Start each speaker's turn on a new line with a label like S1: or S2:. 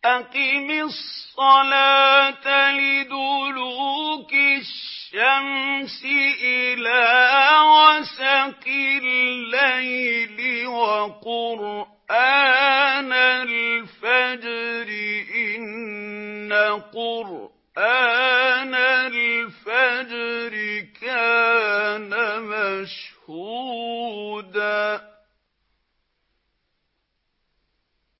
S1: أقم الصلاة لدلوك الشمس إلى غسق الليل وقرآن